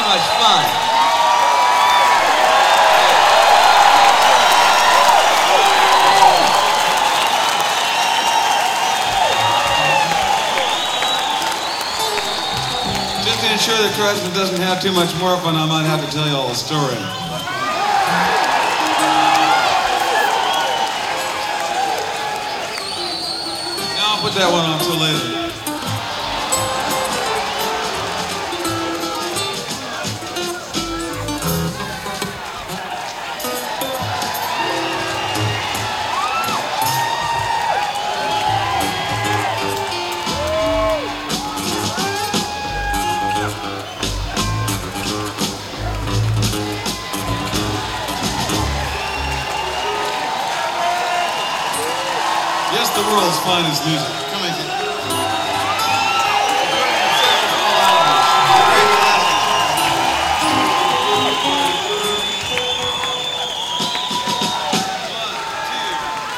much fun. Just to ensure that Craftsman doesn't have too much more fun, I might have to tell you all the story. Now I'll put that one on till later. Yes, the world's finest music.